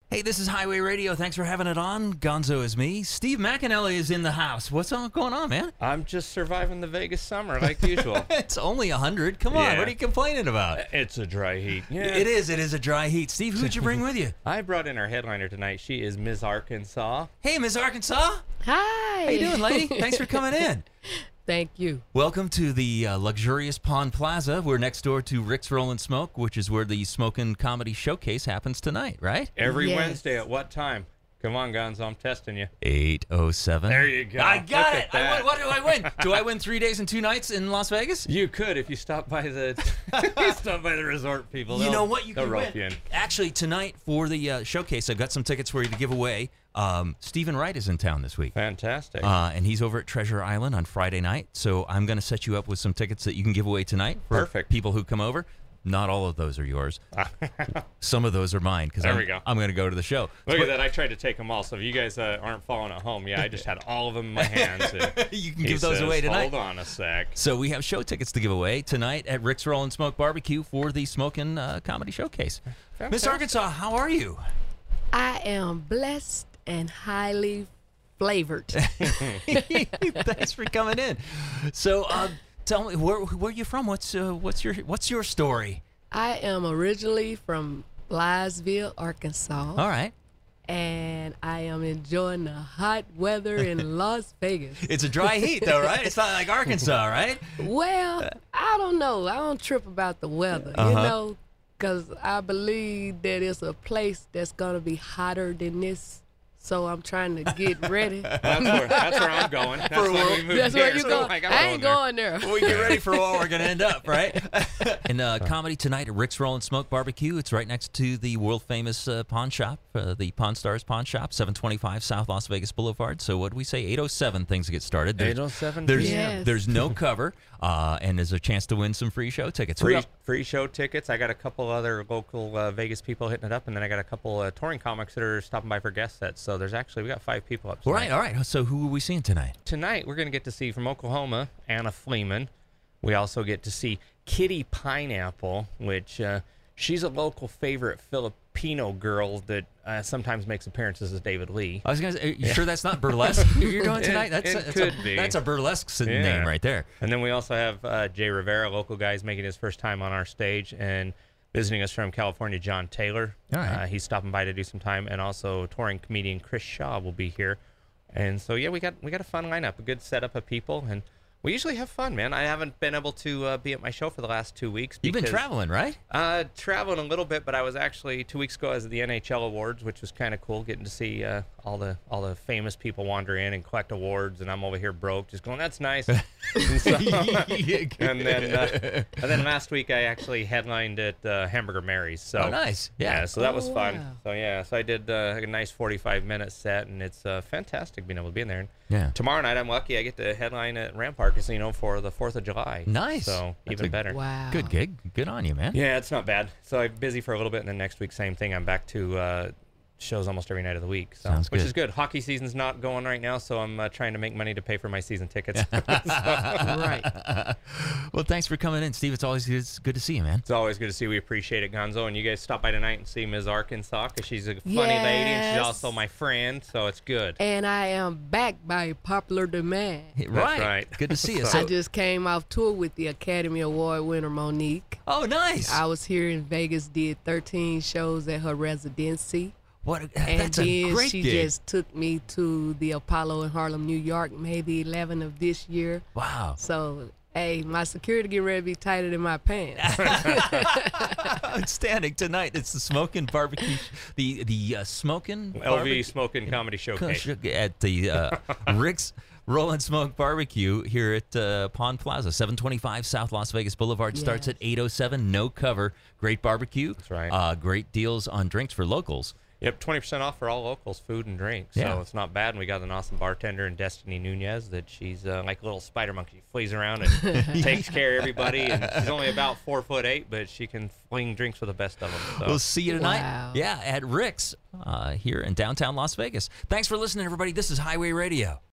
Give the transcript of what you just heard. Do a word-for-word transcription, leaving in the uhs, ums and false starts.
Hey, this is Highway Radio. Thanks for having it on. Gonzo is me. Steve McAnally is in the house. What's all going on, man? I'm just surviving the Vegas summer like usual. It's only one hundred. Come on, Yeah. what are you complaining about? It's a dry heat. Yeah. It is. It is a dry heat. Steve, who'd you bring with you? I brought in our headliner tonight. She is Miz Arkansas. Hey, Miss Arkansas. Hi. How you doing, lady? Thanks for coming in. Thank you. Welcome to the uh, luxurious Pond Plaza. We're next door to Rick's Rollin' Smoke, which is where the Smokin' Comedy Showcase happens tonight, right? Every Yes. Wednesday at what time? Come on, Gonzo, I'm testing you. eight oh seven. There you go. I got Look it. at I that. won. What do I win? Do I win three days and two nights in Las Vegas? You could if you stop by the you stop by the resort people. You They'll- know what? You they'll can rope win. you in. Actually, tonight for the uh, showcase, I've got some tickets for you to give away. Um, Stephen Wright is in town this week. Fantastic. Uh, and he's over at Treasure Island on Friday night. So I'm going to set you up with some tickets that you can give away tonight for Perfect. people who come over. Not all of those are yours. Some of those are mine because There I'm, we go. I'm going to go to the show. Look So- at that. I tried to take them all. So if you guys uh, aren't following at home, yeah, I just had all of them in my hands. And You can he give those says, away tonight. Hold on a sec. So we have show tickets to give away tonight at Rick's Rollin' Smoke Barbecue for the Smokin' uh, Comedy Showcase. Miss Fantastic. Arkansas, how are you? I am blessed and highly flavored. Thanks for coming in. So, uh, tell me, where where are you from? What's uh, what's your what's your story? I am originally from Blythesville, Arkansas, All right, and I am enjoying the hot weather in Las Vegas. it's a dry heat though, right? It's not like Arkansas, right? Well, I don't know. I don't trip about the weather, you Uh-huh. know, because I believe that it's a place that's going to be hotter than this. So I'm trying to get ready. That's where, that's where I'm going. That's For a why while. we moved That's where here. you So go. I, gotta I go ain't there. going there. We get ready for what we're gonna end up, right? And uh, comedy tonight at Rick's Rollin' Smoke Barbecue. It's right next to the world famous uh, pawn shop, uh, the Pawn Stars Pawn Shop, seven twenty-five South Las Vegas Boulevard. So what do we say? eight oh seven things get started. There's- eight oh seven There's p m Yes. there's no cover, uh, and there's a chance to win some free show tickets. Who Free, else- free show tickets. I got a couple other local uh, Vegas people hitting it up, and then I got a couple uh, touring comics that are stopping by for guest sets. So there's actually we got five people up. All tonight. right, all right. So who are we seeing tonight? Tonight we're going to get to see from Oklahoma Anna Fleeman. We also get to see Kitty Pineapple, which uh, she's a local favorite Filipino girl that uh, sometimes makes appearances as David Lee. I was gonna say, are you sure that's not burlesque you're doing It- tonight? That's, it a, that's, could a, be. that's a burlesque s- Yeah. name right there. And then we also have uh, Jay Rivera, local guy, is making his first time on our stage, and visiting us from California, John Taylor. All right. Uh, he's stopping by to do some time, and also touring comedian Chris Shaw will be here. And so yeah, we got we got a fun lineup, a good setup of people, and we usually have fun, man. I haven't been able to uh, be at my show for the last two weeks. You've been because- traveling, right? Uh, traveling a little bit, but I was actually two weeks ago I was at the N H L Awards, which was kind of cool, getting to see uh, all the all the famous people wander in and collect awards, and I'm over here broke, just going, "That's nice." and, so- and then uh, and then last week I actually headlined at uh, Hamburger Mary's. So Oh, nice. Yeah. so that was Oh, fun. wow. So yeah, so I did uh, a nice forty-five minute set, and it's uh, fantastic being able to be in there. And Yeah. tomorrow night I'm lucky I get to headline at Rampart Casino for the Fourth of July. Nice. So That's even a better. Wow. Good gig. Good on you, man. Yeah, it's not bad. So I'm busy for a little bit, and then next week, same thing. I'm back to uh, shows almost every night of the week. So, Sounds which good. is good. Hockey season's not going right now, so I'm uh, trying to make money to pay for my season tickets. Right. Well, thanks for coming in, Steve. It's always good, it's good to see you, man. It's always good to see. We appreciate it, Gonzo. And you guys stop by tonight and see Miz Arkansas, because she's a funny lady, and she's Yes. also my friend, so it's good. And I am back by popular demand. Right. right. Good to see you. So- I So, just came off tour with the Academy Award winner Monique. oh, nice. I was here in Vegas, did thirteen shows at her residency. What? a- And That's a then great she gig. just took me to the Apollo in Harlem, New York, May the eleventh of this year. Wow. So, hey, my security getting ready to be tighter than my pants. Outstanding. Tonight, it's the Smokin' Barbecue, the the uh, Smokin' L V Barbecue- Smoking Comedy Showcase. at the uh, Rick's Rollin' Smoke Barbecue here at uh, Pond Plaza, seven twenty-five South Las Vegas Boulevard. Starts Yes. at eight oh seven. No cover. Great barbecue. That's right. Uh, great deals on drinks for locals. Yep, twenty percent off for all locals, food and drinks. Yeah. So it's not bad. And we got an awesome bartender in Destiny Nunez that she's uh, like a little spider monkey. She flees around and takes care of everybody. And she's only about four foot eight, but she can fling drinks for the best of them. So. We'll see you tonight. Wow. Yeah, at Rick's uh, here in downtown Las Vegas. Thanks for listening, everybody. This is Highway Radio.